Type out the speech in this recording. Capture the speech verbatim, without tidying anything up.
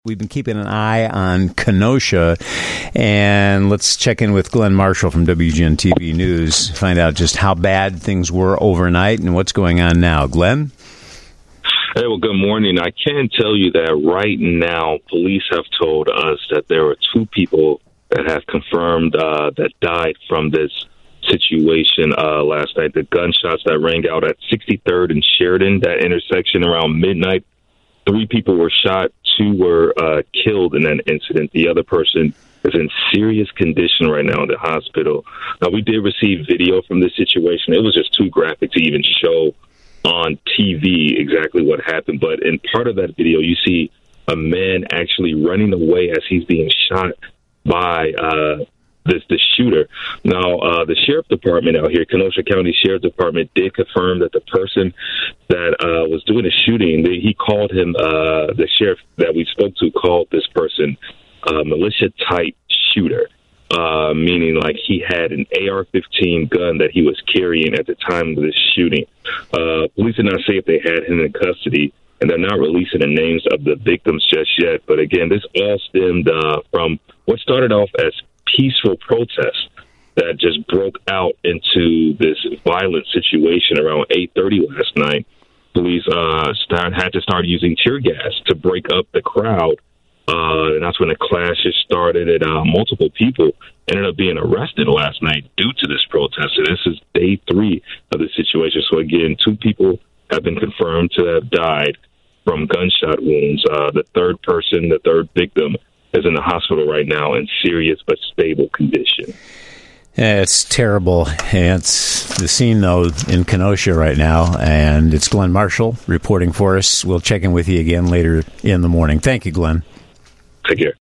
We've been keeping an eye on Kenosha, and let's check in with Glenn Marshall from W G N T V News, find out just how bad things were overnight and what's going on now. Glenn? Hey, well, good morning. I can tell you that right now, police have told us that there were two people that have confirmed uh, that died from this situation uh, last night. The gunshots that rang out at sixty-third and Sheridan, that intersection around midnight, three people were shot. Two were uh, killed in that incident. The other person is in serious condition right now in the hospital. Now, we did receive video from this situation. It was just too graphic to even show on T V exactly what happened. But in part of that video, you see a man actually running away as he's being shot by uh, this the shooter. Now, uh, the sheriff department out here, Kenosha County Sheriff Department, did confirm that the person that uh, was doing the shooting, they, he called him, uh, the sheriff that we spoke to called this person a militia-type shooter, uh, meaning like he had an A R fifteen gun that he was carrying at the time of this shooting. Uh, police did not say if they had him in custody, and they're not releasing the names of the victims just yet. But again, this all stemmed uh, from what started off as peaceful protests that just broke out into this violent situation around eight thirty last night. Police uh, start, had to start using tear gas to break up the crowd, uh, and that's when the clashes started. And uh, multiple people ended up being arrested last night due to this protest. And this is day three of the situation. So again, two people have been confirmed to have died from gunshot wounds. Uh, the third person, the third victim, is in the hospital right now in serious but stable condition. Yeah, it's terrible. It's the scene, though, in Kenosha right now, and it's Glenn Marshall reporting for us. We'll check in with you again later in the morning. Thank you, Glenn. Take care.